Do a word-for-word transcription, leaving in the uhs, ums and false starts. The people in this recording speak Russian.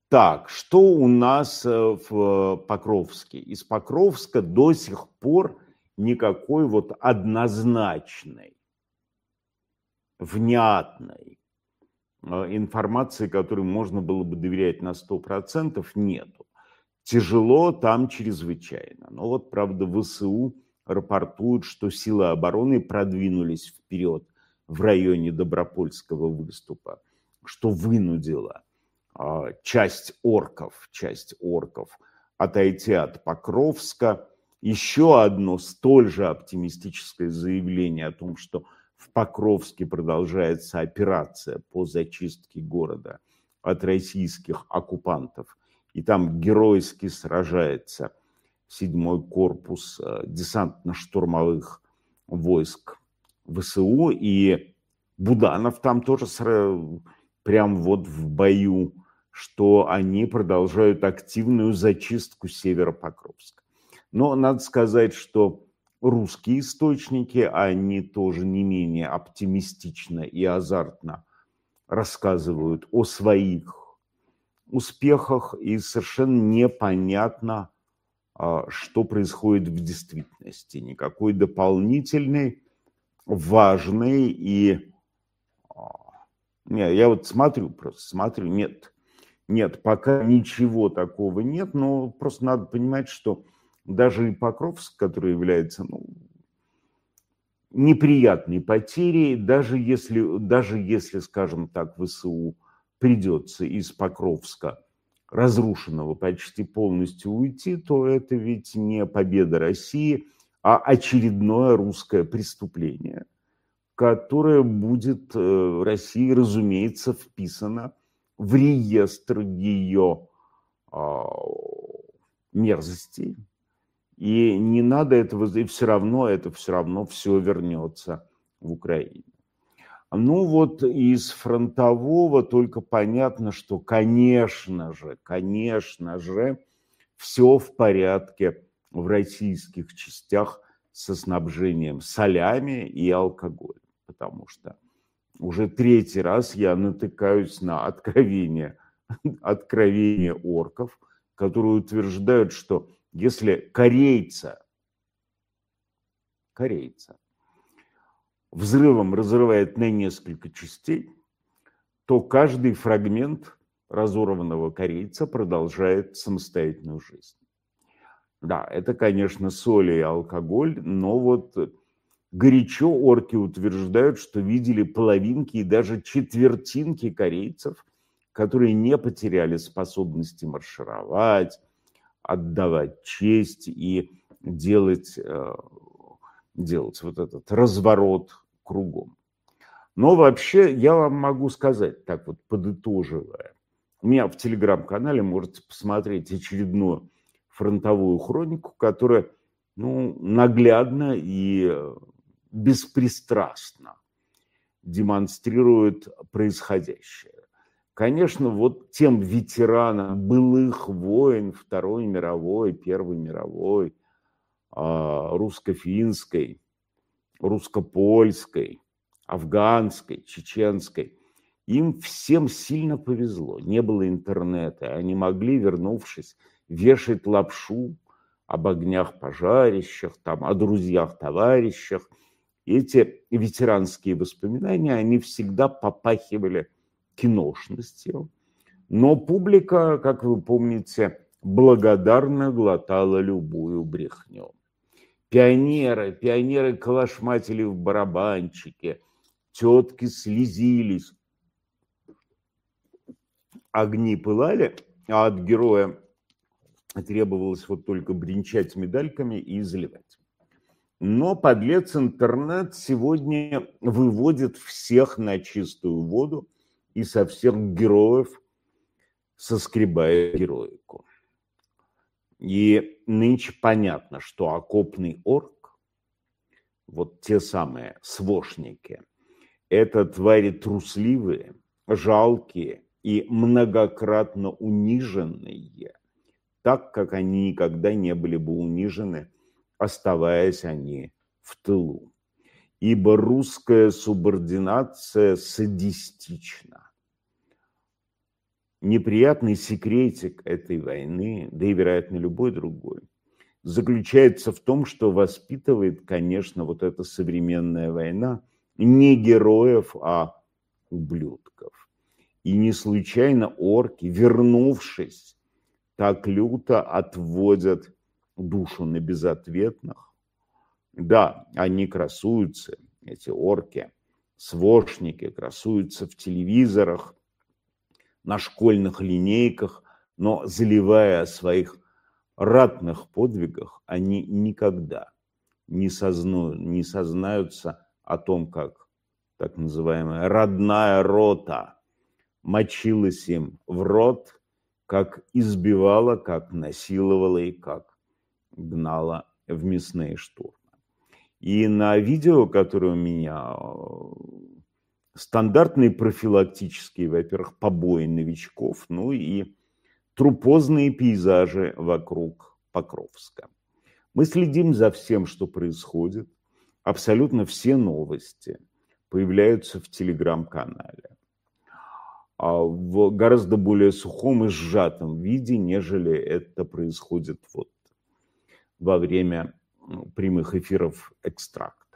Так, что у нас э, в Покровске? Из Покровска до сих пор никакой вот однозначной, внятной э, информации, которой можно было бы доверять на сто процентов, нету. Тяжело там чрезвычайно. Но вот, правда, ВСУ рапортуют, что силы обороны продвинулись вперед в районе Добропольского выступа, что вынудило а, часть орков, часть орков отойти от Покровска. Еще одно столь же оптимистическое заявление о том, что в Покровске продолжается операция по зачистке города от российских оккупантов. И там геройски сражается седьмой корпус десантно-штурмовых войск ВСУ. И Буданов там тоже прям вот в бою, что они продолжают активную зачистку Северопокровска. Но надо сказать, что русские источники, они тоже не менее оптимистично и азартно рассказывают о своих успехах, и совершенно непонятно, что происходит в действительности. Никакой дополнительной, важной и... Не, я вот смотрю, просто смотрю, нет, нет, пока ничего такого нет, но просто надо понимать, что даже и Покровск, который является, ну, неприятной потерей, даже если, даже если, скажем так, ВСУ придется из Покровска, разрушенного, почти полностью уйти, то это ведь не победа России, а очередное русское преступление, которое будет в России, разумеется, вписано в реестр ее мерзостей. И не надо этого, и все равно это все равно все вернется в Украину. Ну вот из фронтового только понятно, что, конечно же, конечно же, все в порядке в российских частях со снабжением солями и алкоголем, потому что уже третий раз я натыкаюсь на откровение, откровение орков, которые утверждают, что если корейца, корейца взрывом разрывает на несколько частей, то каждый фрагмент разорванного корейца продолжает самостоятельную жизнь. Да, это, конечно, соль и алкоголь, но вот горячо орки утверждают, что видели половинки и даже четвертинки корейцев, которые не потеряли способности маршировать, отдавать честь и делать... делать вот этот разворот кругом. Но вообще я вам могу сказать, так вот подытоживая, у меня в телеграм-канале можете посмотреть очередную фронтовую хронику, которая, ну, наглядно и беспристрастно демонстрирует происходящее. Конечно, вот тем ветеранам былых войн Второй мировой, Первой мировой, русско-финской, русско-польской, афганской, чеченской. Им всем сильно повезло. Не было интернета. Они могли, вернувшись, вешать лапшу об огнях пожарищах, там, о друзьях-товарищах. Эти ветеранские воспоминания, они всегда попахивали киношностью. Но публика, как вы помните, благодарно глотала любую брехню. Пионеры, пионеры калашматили в барабанчике, тетки слезились, огни пылали, а от героя требовалось вот только бренчать медальками и заливать. Но подлец интернет сегодня выводит всех на чистую воду и со всех героев соскребает героику. И нынче понятно, что окопный орк, вот те самые свошники, это твари трусливые, жалкие и многократно униженные, так как они никогда не были бы унижены, оставаясь они в тылу. Ибо русская субординация садистична. неприятный секретик этой войны, да и, вероятно, любой другой, заключается в том, что воспитывает, конечно, вот эта современная война не героев, а ублюдков. И не случайно орки, вернувшись, так люто отводят душу на безответных. Да, они красуются, эти орки, свошники, красуются в телевизорах, на школьных линейках, но заливая о своих ратных подвигах, они никогда не, созну, не сознаются о том, как так называемая родная рота мочилась им в рот, как избивала, как насиловала и как гнала в мясные штурмы. И на видео, которое у меня, стандартные профилактические, во-первых, побои новичков, ну и трупозные пейзажи вокруг Покровска. Мы следим за всем, что происходит. Абсолютно все новости появляются в телеграм-канале в гораздо более сухом и сжатом виде, нежели это происходит вот во время прямых эфиров «Экстракт».